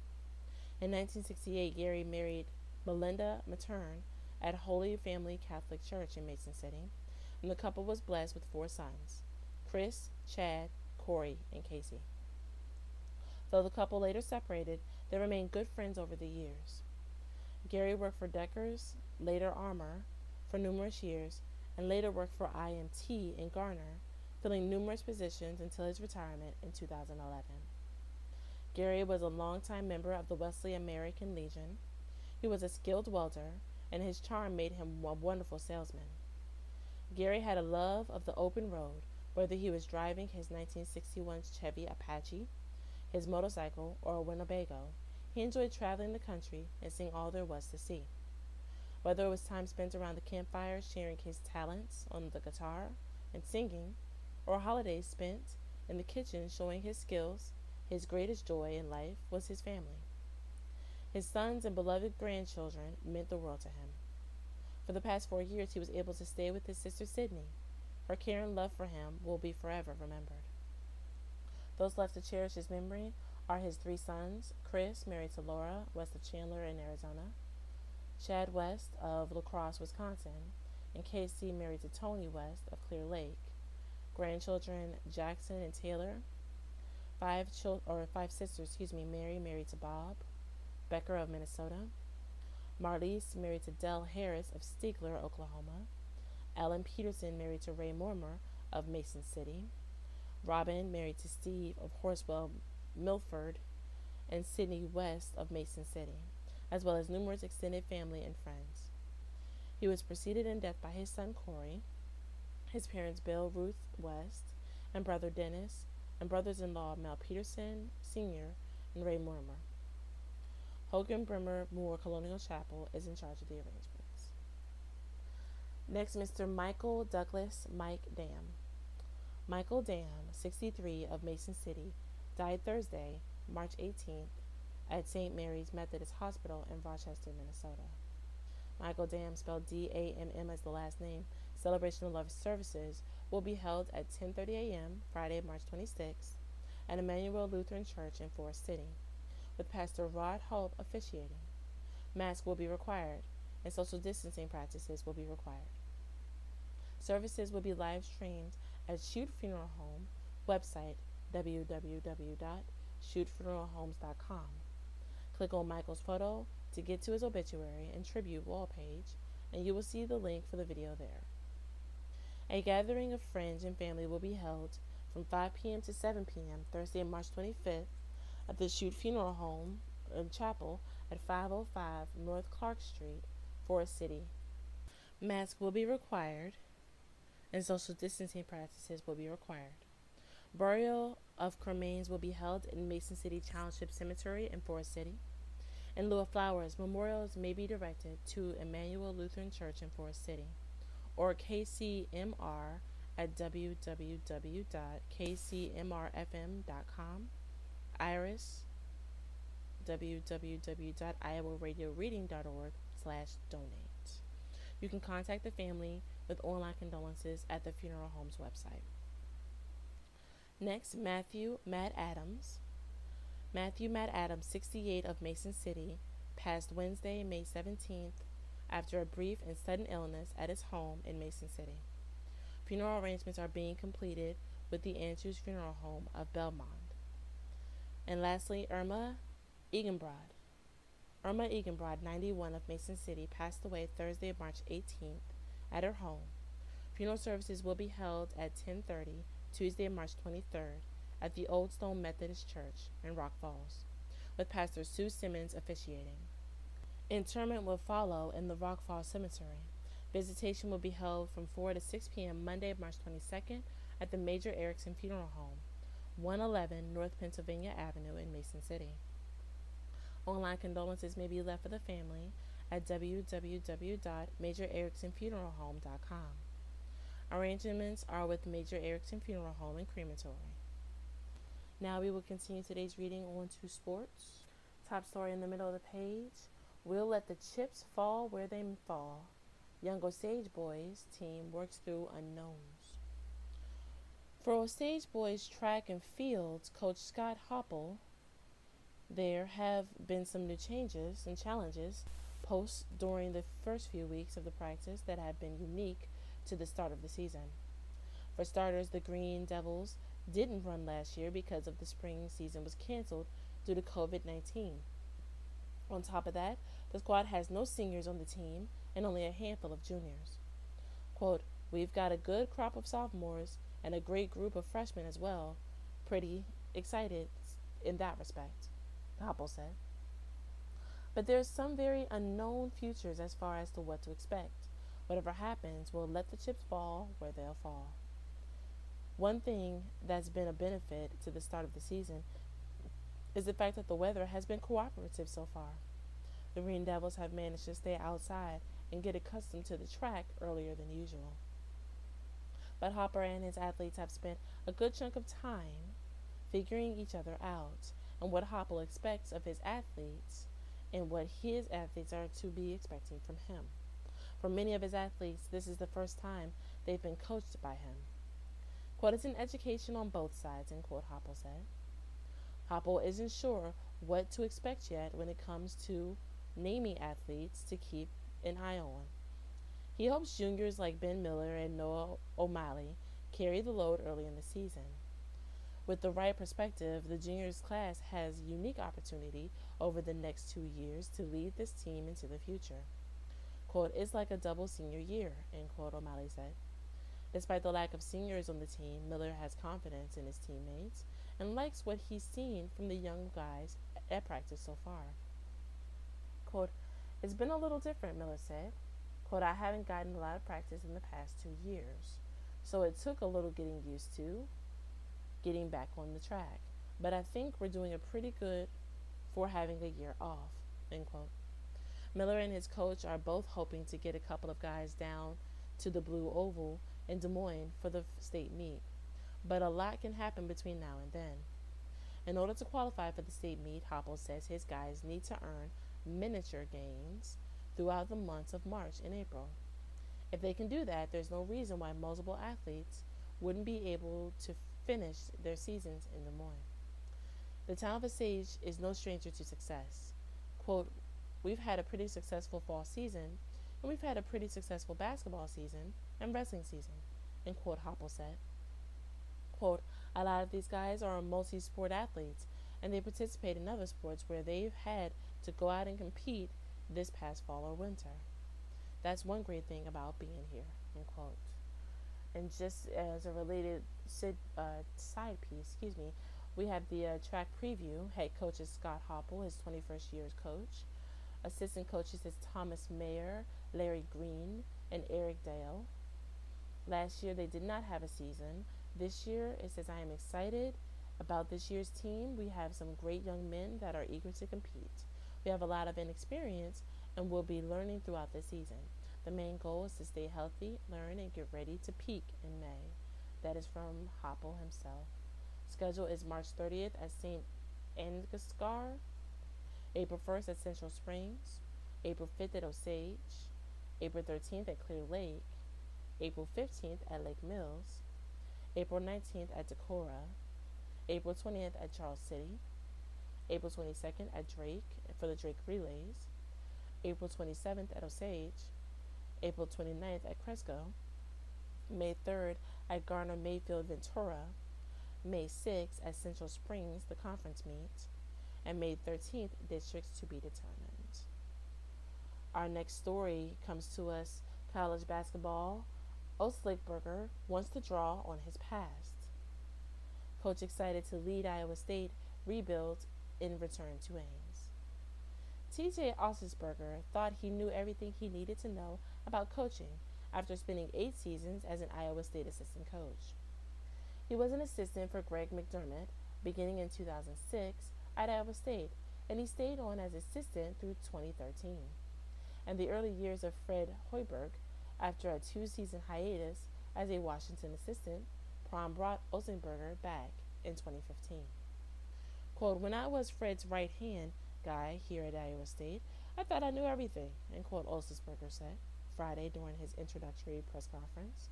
In 1968, Gary married Melinda Matern at Holy Family Catholic Church in Mason City, and the couple was blessed with 4 sons: Chris, Chad, Corey, and Casey. Though the couple later separated, they remained good friends over the years. Gary worked for Deckers, later Armour, for numerous years, and later worked for IMT in Garner, filling numerous positions until his retirement in 2011. Gary was a longtime member of the Wesley American Legion. He was a skilled welder, and his charm made him a wonderful salesman. Gary had a love of the open road, whether he was driving his 1961 Chevy Apache, his motorcycle, or a Winnebago. He enjoyed traveling the country and seeing all there was to see. Whether it was time spent around the campfire sharing his talents on the guitar and singing, or holidays spent in the kitchen showing his skills, his greatest joy in life was his family. His sons and beloved grandchildren meant the world to him. For the past 4 years, he was able to stay with his sister Sydney. Her care and love for him will be forever remembered. Those left to cherish his memory are his 3 sons: Chris, married to Laura, west of Chandler in Arizona; Chad West of La Crosse, Wisconsin; and Casey, married to Tony West of Clear Lake. Grandchildren: Jackson and Taylor. 5 sisters, Mary, married to Bob Becker of Minnesota; Marlise, married to Dell Harris of Stigler, Oklahoma; Ellen Peterson, married to Ray Mormer of Mason City; Robin, married to Steve of Horswell, Milford; and Sydney West of Mason City, as well as numerous extended family and friends. He was preceded in death by his son Corey, his parents Bill Ruth West, and brother Dennis, and brothers-in-law Mel Peterson Sr. and Ray Mormer. Hogan Bremer Moore Colonial Chapel is in charge of the arrangements. Next, Mr. Michael Douglas Mike Dam. Michael Dam, 63, of Mason City, died Thursday, March 18th, at St. Mary's Methodist Hospital in Rochester, Minnesota. Michael Dam, spelled D-A-M-M as the last name, celebration of love services will be held at 10:30 a.m. Friday, March 26th, at Emmanuel Lutheran Church in Forest City, with Pastor Rod Hope officiating. Mask will be required, and social distancing practices will be required. Services will be live streamed at Chute Funeral Home website www.chutefuneralhomes.com. Click on Michael's photo to get to his obituary and tribute wall page, and you will see the link for the video there. A gathering of friends and family will be held from 5 p.m. to 7 p.m. Thursday, March 25th at the Chute Funeral Home and Chapel at 505 North Clark Street, Forest City. Masks will be required, and social distancing practices will be required. Burial of cremains will be held in Mason City Township Cemetery in Forest City. In lieu of flowers, memorials may be directed to Emmanuel Lutheran Church in Forest City, or KCMR at www.kcmrfm.com, Iris, www.iowaradioreading.org/donate. You can contact the family with online condolences at the funeral home's website. Next, Matthew Matt Adams. Matthew Matt Adams, 68, of Mason City, passed Wednesday, May 17th, after a brief and sudden illness at his home in Mason City. Funeral arrangements are being completed with the Andrews Funeral Home of Belmont. And lastly, Irma Egenbrod. Irma Eganbrod, 91, of Mason City, passed away Thursday, March 18th, at her home. Funeral services will be held at 10:30 Tuesday, March 23rd, at the Old Stone Methodist Church in Rock Falls, with Pastor Sue Simmons officiating. Interment will follow in the Rock Falls Cemetery. Visitation will be held from 4 to 6 p.m. Monday, March 22nd, at the Major Erickson Funeral Home, 111 North Pennsylvania Avenue in Mason City. Online condolences may be left for the family at www.majorericksonfuneralhome.com. Arrangements are with Major Erickson Funeral Home and Crematory. Now we will continue today's reading on to sports. Top story in the middle of the page. We'll let the chips fall where they fall. Young Osage Boys team works through unknowns. For Osage Boys track and fields coach Scott Hoppel, there have been some new changes and challenges posed during the first few weeks of the practice that have been unique to the start of the season. For starters, the Green Devils didn't run last year because of the spring season was canceled due to COVID-19. On top of that, the squad has no seniors on the team and only a handful of juniors. Quote, "We've got a good crop of sophomores and a great group of freshmen as well. Pretty excited in that respect," Hoppel said. But there's some very unknown futures as far as to what to expect. Whatever happens, we'll let the chips fall where they'll fall. One thing that's been a benefit to the start of the season is the fact that the weather has been cooperative so far. The Green Devils have managed to stay outside and get accustomed to the track earlier than usual. But Hopper and his athletes have spent a good chunk of time figuring each other out and what Hoppel expects of his athletes and what his athletes are to be expecting from him. For many of his athletes, this is the first time they've been coached by him. Quote, "It's an education on both sides," end quote, Hoppel said. Hoppel isn't sure what to expect yet when it comes to naming athletes to keep an eye on. He hopes juniors like Ben Miller and Noah O'Malley carry the load early in the season. With the right perspective, the juniors class has a unique opportunity over the next 2 years to lead this team into the future. Quote, "It's like a double senior year," end quote, O'Malley said. Despite the lack of seniors on the team, Miller has confidence in his teammates and likes what he's seen from the young guys at practice so far. Quote, "It's been a little different," Miller said. Quote, "I haven't gotten a lot of practice in the past 2 years, so it took a little getting used to getting back on the track. But I think we're doing a pretty good for having a year off," end quote. Miller and his coach are both hoping to get a couple of guys down to the Blue Oval in Des Moines for the state meet, but a lot can happen between now and then. In order to qualify for the state meet, Hoppel says his guys need to earn miniature gains throughout the months of March and April. If they can do that, there's no reason why multiple athletes wouldn't be able to finish their seasons in Des Moines. The town of Osage is no stranger to success. Quote, "We've had a pretty successful fall season, and we've had a pretty successful basketball season and wrestling season," end quote, Hoppel said. Quote, "A lot of these guys are multi-sport athletes, and they participate in other sports where they've had to go out and compete this past fall or winter. That's one great thing about being here," end quote. And just as a related side piece, we have the track preview. Head coach is Scott Hoppel, his 21st year as coach. Assistant coaches is Thomas Mayer, Larry Green, and Eric Dale. Last year they did not have a season. This year it says, "I am excited about this year's team. We have some great young men that are eager to compete. We have a lot of inexperience and will be learning throughout the season. The main goal is to stay healthy, learn, and get ready to peak in May." That is from Hoppel himself. Schedule is March 30th at St. Angascar, April 1st at Central Springs, April 5th at Osage, April 13th at Clear Lake, April 15th at Lake Mills, April 19th at Decorah, April 20th at Charles City, April 22nd at Drake for the Drake Relays, April 27th at Osage, April 29th at Cresco, May 3rd at Garner Mayfield Ventura, May 6th at Central Springs, the conference meet, and May 13th, districts to be determined. our next story comes to us, college basketball. Oslichberger wants to draw on his past. Coach excited to lead Iowa State rebuild in return to Ames. TJ Oslichberger thought he knew everything he needed to know about coaching after spending 8 seasons as an Iowa State assistant coach. He was an assistant for Greg McDermott beginning in 2006 at Iowa State, and he stayed on as assistant through 2013. And the early years of Fred Hoiberg, after a 2-season hiatus as a Washington assistant, brought Oslichberger back in 2015. Quote, when I was Fred's right-hand guy here at Iowa State, I thought I knew everything, end quote, Oslichberger said Friday during his introductory press conference.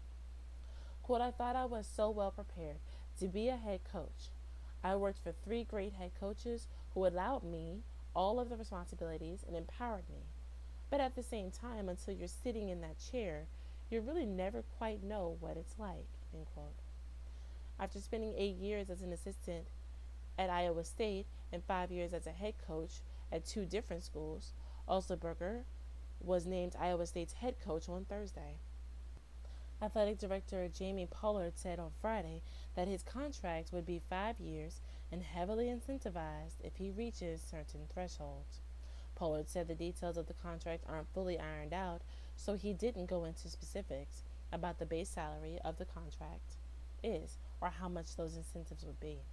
Quote, I thought I was so well prepared to be a head coach. I worked for 3 great head coaches who allowed me all of the responsibilities and empowered me. But at the same time, until you're sitting in that chair, you really never quite know what it's like, end quote. After spending 8 years as an assistant at Iowa State and 5 years as a head coach at 2 different schools, Oslichberger was named Iowa State's head coach on Thursday. Athletic Director Jamie Pollard said on Friday that his contract would be 5 years and heavily incentivized if he reaches certain thresholds. Pollard said the details of the contract aren't fully ironed out, so he didn't go into specifics about the base salary of the contract is or how much those incentives would be.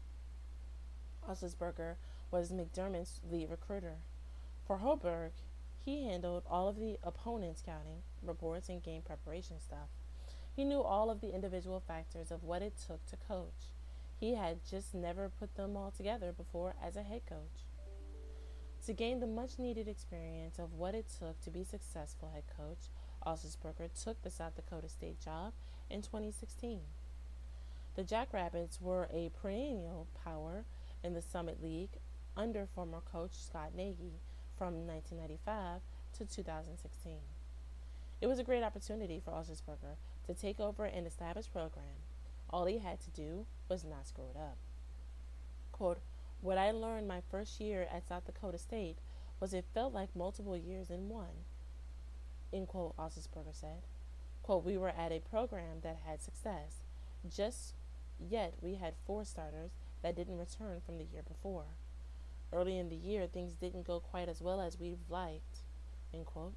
Oslichberger was McDermott's lead recruiter. For Hoiberg, he handled all of the opponent scouting, reports, and game preparation stuff. He knew all of the individual factors of what it took to coach. He had just never put them all together before as a head coach. To gain the much-needed experience of what it took to be a successful head coach, Oslichberger took the South Dakota State job in 2016. The Jackrabbits were a perennial power in the Summit League under former coach Scott Nagy from 1995 to 2016. It was a great opportunity for Oslichberger to take over an established program. All he had to do was not screw it up. Quote, what I learned my first year at South Dakota State was it felt like multiple years in one, end quote, Oslichberger said. Quote, we were at a program that had success, just yet we had 4 starters that didn't return from the year before. Early in the year, things didn't go quite as well as we'd liked, end quote.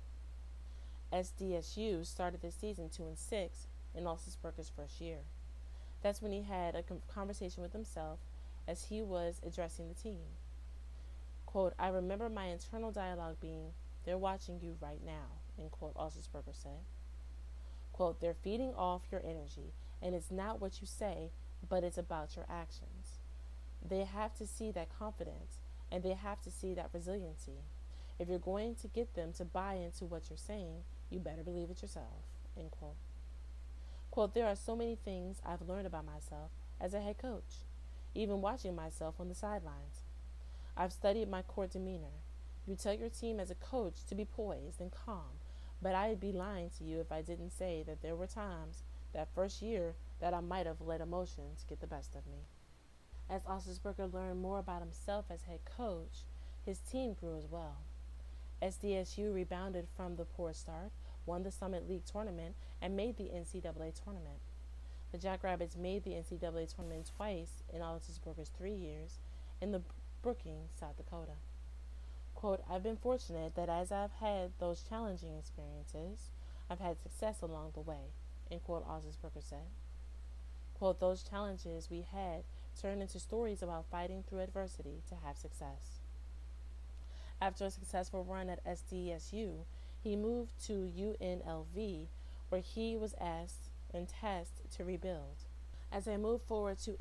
SDSU started the season 2-6 in Oslichberger's first year. That's when he had a conversation with himself as he was addressing the team. Quote, I remember my internal dialogue being, they're watching you right now, end quote, Oslichberger said. Quote, they're feeding off your energy, and it's not what you say, but it's about your actions. They have to see that confidence, and they have to see that resiliency. If you're going to get them to buy into what you're saying, you better believe it yourself, end quote. Quote, there are so many things I've learned about myself as a head coach, even watching myself on the sidelines. I've studied my court demeanor. You tell your team as a coach to be poised and calm, but I'd be lying to you if I didn't say that there were times that first year that I might have let emotions get the best of me. As Oslichberger learned more about himself as head coach, his team grew as well. SDSU rebounded from the poor start, won the Summit League tournament, and made the NCAA tournament. The Jackrabbits made the NCAA tournament twice in Oslichberger's 3 years in the Brookings, South Dakota. Quote, I've been fortunate that as I've had those challenging experiences, I've had success along the way, end quote, Oslichberger said. Quote, those challenges we had turned into stories about fighting through adversity to have success. After a successful run at SDSU, he moved to UNLV, where he was asked and tasked to rebuild. As I moved forward to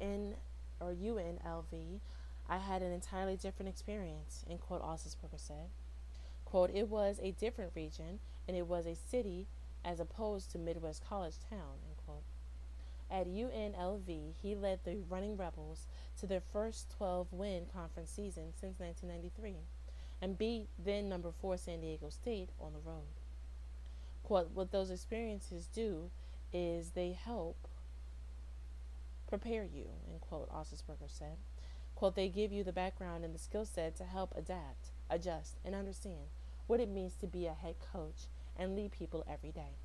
UNLV, I had an entirely different experience, end quote, Oslichberger said. Quote, it was a different region, and it was a city as opposed to Midwest college town, end quote. At UNLV, he led the Running Rebels to their first 12-win conference season since 1993 and beat then number 4 San Diego State on the road. Quote, what those experiences do is they help prepare you, end quote, Oslichberger said. Quote, they give you the background and the skill set to help adapt, adjust, and understand what it means to be a head coach and lead people every day.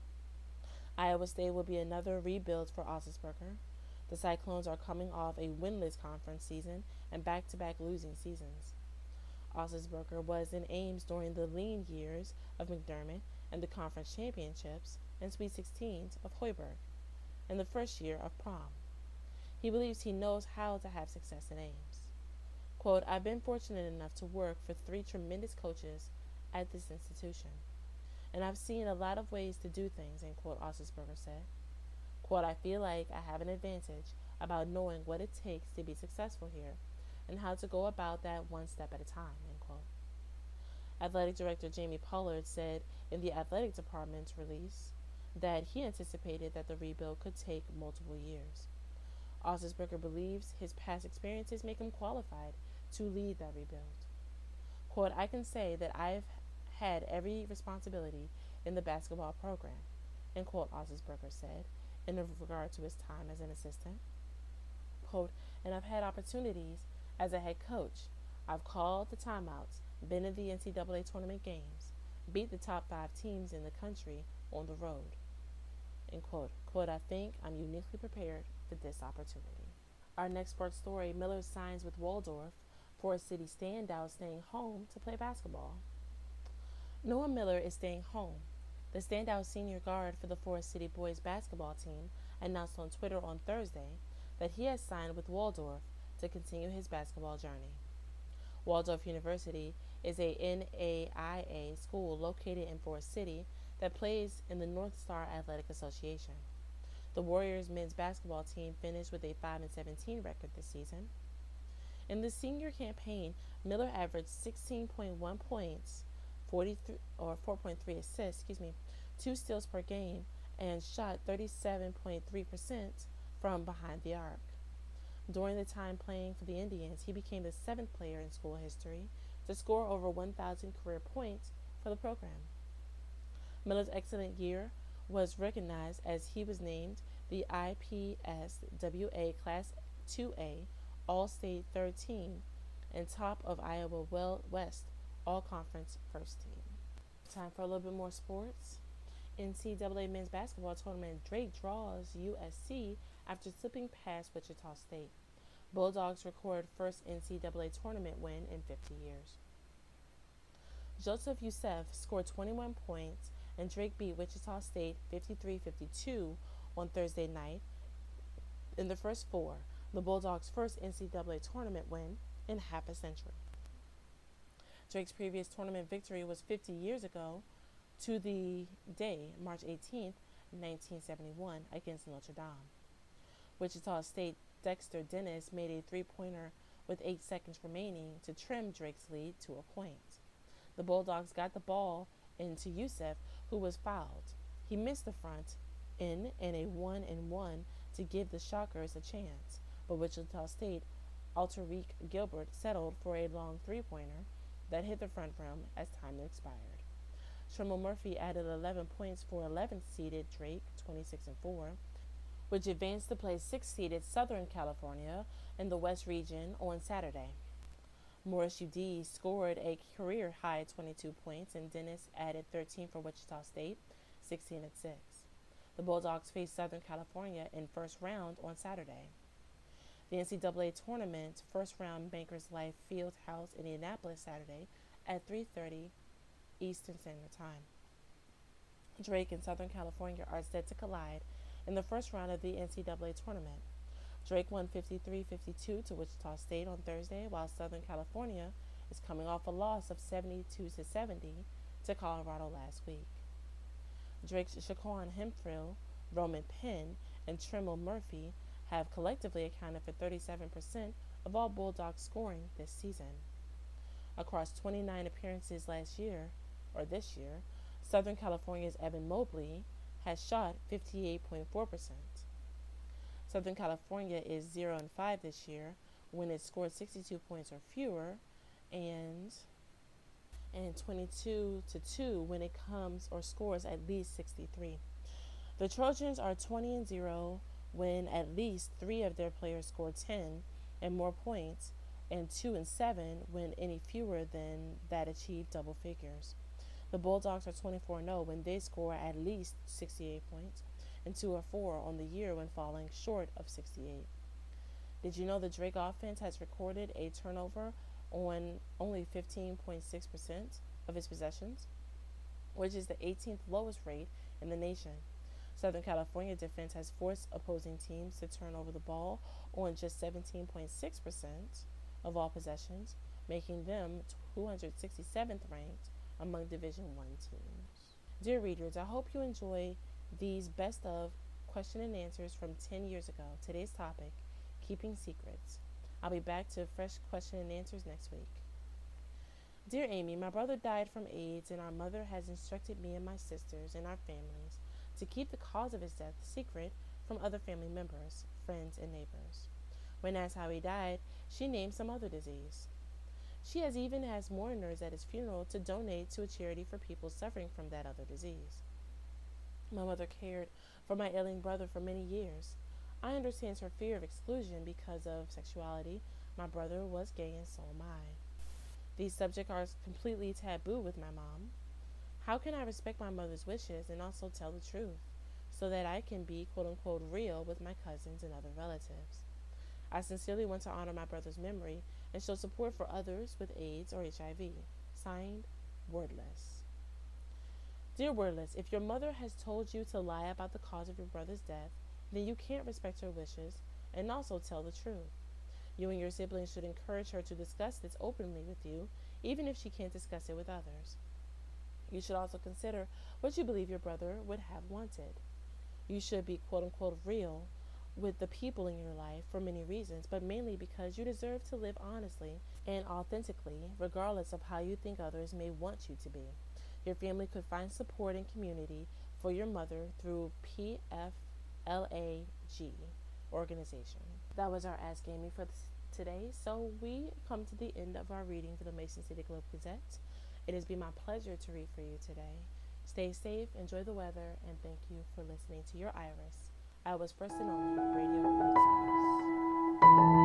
Iowa State will be another rebuild for Osnaburger. The Cyclones are coming off a winless conference season and back-to-back losing seasons. Osnaburger was in Ames during the lean years of McDermott and the conference championships and Sweet 16s of Hoiberg in the first year of Prom. He believes he knows how to have success in Ames. Quote, I've been fortunate enough to work for 3 tremendous coaches at this institution, and I've seen a lot of ways to do things, end quote, Osnaburger said. Quote, I feel like I have an advantage about knowing what it takes to be successful here and how to go about that one step at a time, end quote. Athletic Director Jamie Pollard said in the athletic department's release that he anticipated that the rebuild could take multiple years. Osnaburger believes his past experiences make him qualified to lead that rebuild. Quote, I can say that I've had every responsibility in the basketball program, end quote, Osnaburger said in regard to his time as an assistant. Quote, and I've had opportunities as a head coach. I've called the timeouts, been in the NCAA tournament games, beat the top 5 teams in the country on the road, end quote. Quote, I think I'm uniquely prepared for this opportunity. Our next sports story, Miller signs with Waldorf, Forest City standout staying home to play basketball. Noah Miller is staying home. The standout senior guard for the Forest City boys basketball team announced on Twitter on Thursday that he has signed with Waldorf to continue his basketball journey. Waldorf University is a NAIA school located in Forest City that plays in the North Star Athletic Association. The Warriors men's basketball team finished with a 5-17 record this season. In the senior campaign, Miller averaged 16.1 points, 4.3 assists, 2 steals per game, and shot 37.3% from behind the arc. During the time playing for the Indians, he became the 7th player in school history to score over 1,000 career points for the program. Miller's excellent year was recognized as he was named the IPSWA Class 2A All-State Third Team and top of Iowa West All-Conference First Team. Time for a little bit more sports. NCAA men's basketball tournament, Drake draws USC after slipping past Wichita State. Bulldogs record first NCAA tournament win in 50 years. Joseph Youssef scored 21 points and Drake beat Wichita State 53-52 on Thursday night in the first 4, the Bulldogs' first NCAA tournament win in half a century. Drake's previous tournament victory was 50 years ago to the day, March 18, 1971, against Notre Dame. Wichita State Dexter Dennis made a 3-pointer with 8 seconds remaining to trim Drake's lead to a point. The Bulldogs got the ball into Youssef, who was fouled. He missed the front in and a 1-and-1 to give the Shockers a chance, but Wichita State Alterique Gilbert settled for a long 3-pointer that hit the front rim as time expired. Tremel Murphy added 11 points for 11th-seeded Drake, 26-4, which advanced to play 6th-seeded Southern California in the West region on Saturday. Morris UD scored a career-high 22 points, and Dennis added 13 for Wichita State, 16-6. The Bulldogs faced Southern California in first round on Saturday. The NCAA tournament first round Bankers Life Fieldhouse, Indianapolis, Saturday at 3:30 Eastern Standard Time. Drake and Southern California are set to collide in the first round of the NCAA tournament. Drake won 53-52 to Wichita State on Thursday, while Southern California is coming off a loss of 72-70 to Colorado last week. Drake's Shaquan Hemphill, Roman Penn, and Tremel Murphy have collectively accounted for 37% of all Bulldogs scoring this season. Across 29 appearances this year, Southern California's Evan Mobley has shot 58.4%. Southern California is 0-5 this year when it scored 62 points or fewer, and 22-2 when it comes or scores at least 63. The Trojans are 20-0 when at least 3 of their players score 10 and more points, and 2 and 7 when any fewer than that achieve double figures. The Bulldogs are 24-0 when they score at least 68 points, and 2-4 on the year when falling short of 68. Did you know the Drake offense has recorded a turnover on only 15.6% of its possessions, which is the 18th lowest rate in the nation? Southern California defense has forced opposing teams to turn over the ball on just 17.6% of all possessions, making them 267th ranked among Division I teams. Dear readers, I hope you enjoy these best of question and answers from 10 years ago. Today's topic, keeping secrets. I'll be back to fresh question and answers next week. Dear Amy, my brother died from AIDS, and our mother has instructed me and my sisters and our families to keep the cause of his death secret from other family members, friends, and neighbors. When asked how he died, she named some other disease. She has even asked mourners at his funeral to donate to a charity for people suffering from that other disease. My mother cared for my ailing brother for many years. I understand her fear of exclusion because of sexuality. My brother was gay and so am I. These subjects are completely taboo with my mom. How can I respect my mother's wishes and also tell the truth so that I can be quote-unquote real with my cousins and other relatives? I sincerely want to honor my brother's memory and show support for others with AIDS or HIV. Signed, Wordless. Dear Wordless, if your mother has told you to lie about the cause of your brother's death, then you can't respect her wishes and also tell the truth. You and your siblings should encourage her to discuss this openly with you, even if she can't discuss it with others. You should also consider what you believe your brother would have wanted. You should be quote-unquote real with the people in your life for many reasons, but mainly because you deserve to live honestly and authentically, regardless of how you think others may want you to be. Your family could find support and community for your mother through PFLAG organization. That was our Ask Amy for today. So we come to the end of our reading for the Mason City Globe Gazette. It has been my pleasure to read for you today. Stay safe, enjoy the weather, and thank you for listening to your Iris. I was first and only Radio News.